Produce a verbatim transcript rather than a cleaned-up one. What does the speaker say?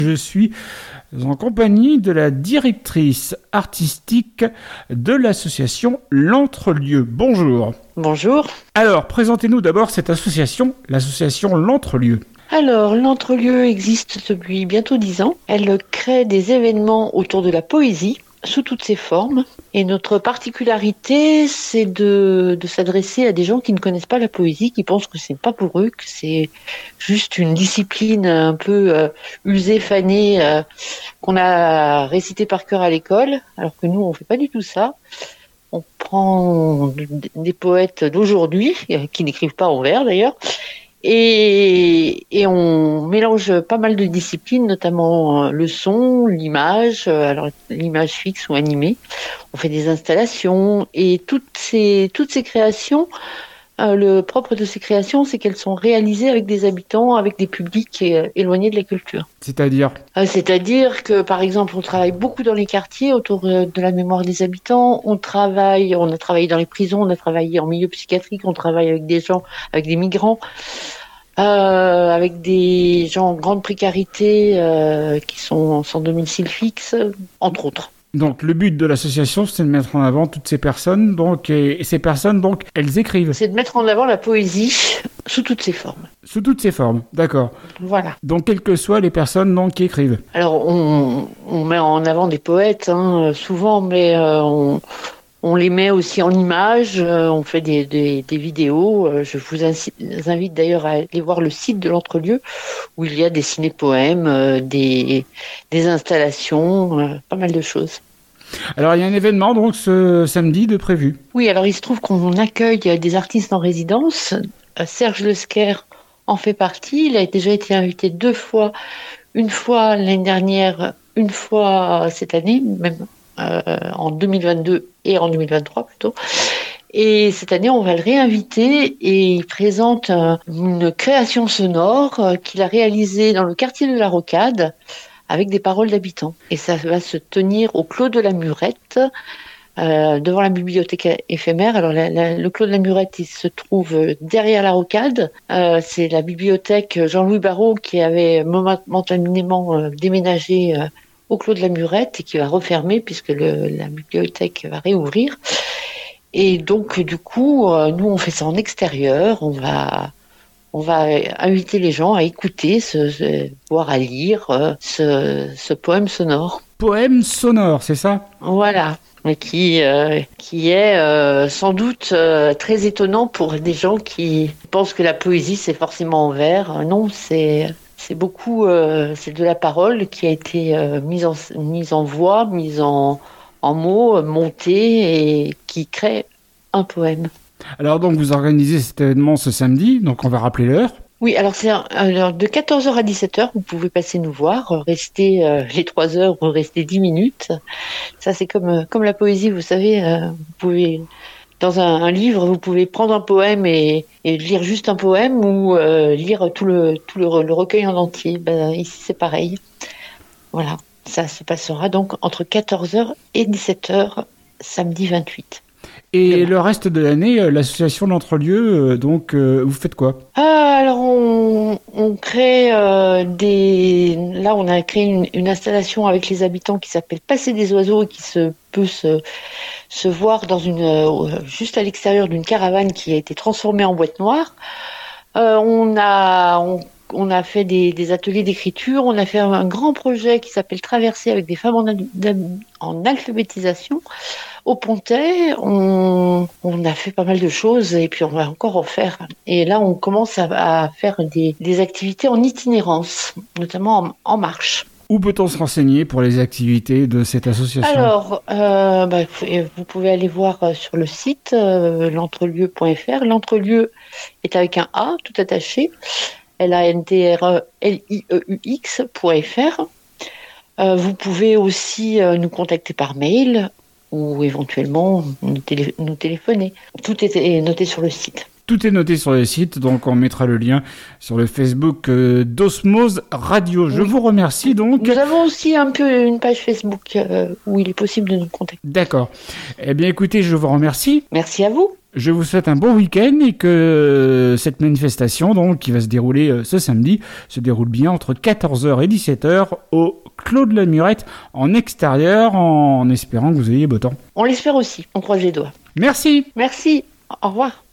Je suis en compagnie de la directrice artistique de l'association L'Entrelieu. Bonjour. Bonjour. Alors, présentez-nous d'abord cette association, l'association L'Entrelieu. Alors, L'Entrelieu existe depuis bientôt dix ans. Elle crée des événements autour de la poésie, sous toutes ses formes. Et notre particularité, c'est de, de s'adresser à des gens qui ne connaissent pas la poésie, qui pensent que c'est pas pour eux, que c'est juste une discipline un peu euh, usée, fanée, euh, qu'on a récité par cœur à l'école, alors que nous, on fait pas du tout ça. On prend des poètes d'aujourd'hui, qui n'écrivent pas en vers d'ailleurs, Et, et on mélange pas mal de disciplines, notamment le son, l'image, alors l'image fixe ou animée. On fait des installations et toutes ces, toutes ces créations, euh, le propre de ces créations, c'est qu'elles sont réalisées avec des habitants, avec des publics euh, éloignés de la culture. C'est-à-dire euh, C'est-à-dire que, par exemple, on travaille beaucoup dans les quartiers autour euh, de la mémoire des habitants. On travaille, on a travaillé dans les prisons, on a travaillé en milieu psychiatrique, on travaille avec des gens, avec des migrants. Euh, avec des gens en grande précarité euh, qui sont sans domicile fixe, entre autres. Donc le but de l'association, c'est de mettre en avant toutes ces personnes, donc, et, et ces personnes, donc, elles écrivent. C'est de mettre en avant la poésie sous toutes ses formes. Sous toutes ses formes, d'accord. Voilà. Donc quelles que soient les personnes donc, qui écrivent. Alors on, on met en avant des poètes, hein, souvent, mais euh, on... On les met aussi en images, euh, on fait des, des, des vidéos. Euh, je vous incite, invite d'ailleurs à aller voir le site de L'Entrelieu où il y a des ciné-poèmes, euh, des, des installations, euh, pas mal de choses. Alors il y a un événement donc ce samedi de prévu. Oui, alors il se trouve qu'on accueille des artistes en résidence. Euh, Serge Lesquer en fait partie. Il a déjà été invité deux fois, une fois l'année dernière, une fois cette année, même. Euh, en deux mille vingt-deux et en deux mille vingt-trois plutôt. Et cette année, on va le réinviter et il présente euh, une création sonore euh, qu'il a réalisée dans le quartier de la Rocade avec des paroles d'habitants. Et ça va se tenir au Clos de la Murette, euh, devant la bibliothèque éphémère. Alors la, la, le Clos de la Murette, il se trouve derrière la Rocade. Euh, c'est la bibliothèque Jean-Louis Barrault qui avait momentanément euh, déménagé euh, au Clos de la Murette et qui va refermer puisque le, la bibliothèque va réouvrir. Et donc, du coup, euh, nous, on fait ça en extérieur. On va, on va inviter les gens à écouter, ce, ce, voire à lire euh, ce, ce poème sonore. Poème sonore, c'est ça ? Voilà. Mais qui, euh, qui est euh, sans doute euh, très étonnant pour des gens qui pensent que la poésie, c'est forcément en vers. Non, c'est... C'est beaucoup, euh, c'est de la parole qui a été euh, mise en mise en voix, mise en en mots, montée et qui crée un poème. Alors donc vous organisez cet événement ce samedi, donc on va rappeler l'heure. Oui, alors c'est alors de quatorze heures à dix-sept heures, vous pouvez passer nous voir, rester euh, les trois heures ou rester dix minutes. Ça c'est comme comme la poésie, vous savez, euh, vous pouvez dans un, un livre, vous pouvez prendre un poème et, et lire juste un poème ou euh, lire tout le tout le, le recueil en entier. Ben, ici, c'est pareil. Voilà, ça se passera donc entre quatorze heures et dix-sept heures, samedi vingt-huit. Et Demain. Le reste de l'année, l'association L'Entrelieu, donc, euh, vous faites quoi ? Ah, alors, on, on crée euh, des... Là, on a créé une, une installation avec les habitants qui s'appelle Passer des oiseaux et qui se, peut se, se voir dans une, euh, juste à l'extérieur d'une caravane qui a été transformée en boîte noire. Euh, on a... On, On a fait des, des ateliers d'écriture, on a fait un grand projet qui s'appelle Traverser avec des femmes en, en alphabétisation au Pontet. On, on a fait pas mal de choses et puis on va encore en faire. Et là, on commence à, à faire des, des activités en itinérance, notamment en, en marche. Où peut-on se renseigner pour les activités de cette association ? Alors, euh, bah, vous pouvez aller voir sur le site euh, l'entrelieu point f r. L'Entrelieu est avec un A, tout attaché. L A N T R E L I E U X point F R. Euh, vous pouvez aussi euh, nous contacter par mail ou éventuellement nous, télé- nous téléphoner. Tout est noté sur le site. Tout est noté sur le site, donc on mettra le lien sur le Facebook euh, d'Osmose Radio. Je oui. vous remercie donc. Nous avons aussi un peu une page Facebook euh, où il est possible de nous contacter. D'accord. Eh bien écoutez, je vous remercie. Merci à vous. Je vous souhaite un bon week-end et que cette manifestation, donc, qui va se dérouler ce samedi, se déroule bien entre quatorze heures et dix-sept heures au Clos de la Murette en extérieur, en espérant que vous ayez beau temps. On l'espère aussi, on croise les doigts. Merci. Merci, au revoir.